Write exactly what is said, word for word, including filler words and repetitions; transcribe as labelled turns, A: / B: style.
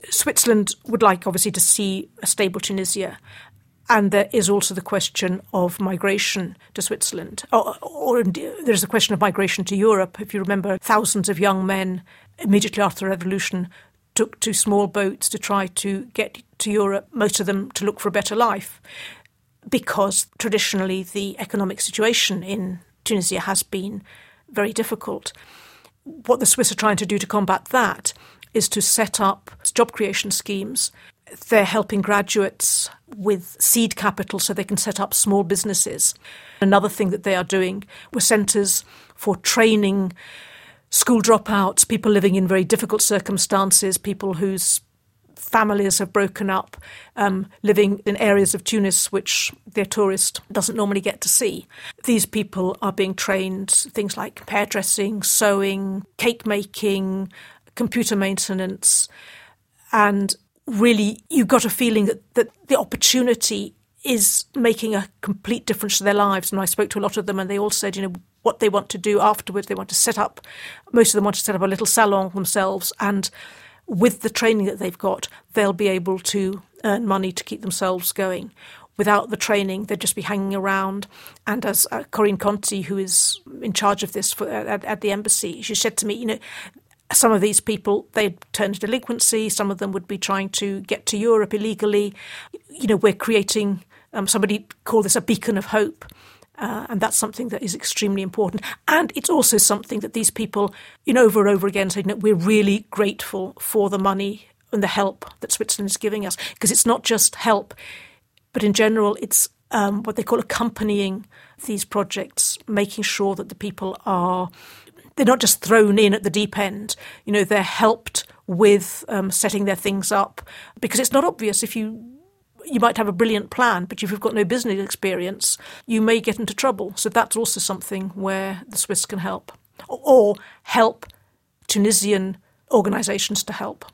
A: Switzerland would like, obviously, to see a stable Tunisia. And there is also the question of migration to Switzerland. Or, or there's the question of migration to Europe. If you remember, thousands of young men immediately after the revolution took to small boats to try to get to Europe, most of them to look for a better life, because traditionally the economic situation in Tunisia has been very difficult. What the Swiss are trying to do to combat that is to set up job creation schemes. They're helping graduates with seed capital so they can set up small businesses. Another thing that they are doing were centres for training school dropouts, people living in very difficult circumstances, people whose families have broken up, um, living in areas of Tunis which their tourist doesn't normally get to see. These people are being trained things like hairdressing, sewing, cake making, computer maintenance, and really you got a feeling that, that the opportunity is making a complete difference to their lives. And I spoke to a lot of them and they all said, you know, what they want to do afterwards. They want to set up, most of them want to set up a little salon themselves, and with the training that they've got, they'll be able to earn money to keep themselves going. Without the training, they'd just be hanging around. And as uh, Corinne Conti, who is in charge of this for, at, at the embassy, she said to me, you know, some of these people, they'd turn to delinquency. Some of them would be trying to get to Europe illegally. You know, we're creating, um, somebody called this a beacon of hope. Uh, and that's something that is extremely important. And it's also something that these people, you know, over and over again say, no, we're really grateful for the money and the help that Switzerland is giving us. Because it's not just help, but in general, it's um, what they call accompanying these projects, making sure that the people are, they're not just thrown in at the deep end. You know, they're helped with um, setting their things up. Because it's not obvious if you... You might have a brilliant plan, but if you've got no business experience, you may get into trouble. So that's also something where the Swiss can help, or help Tunisian organisations to help.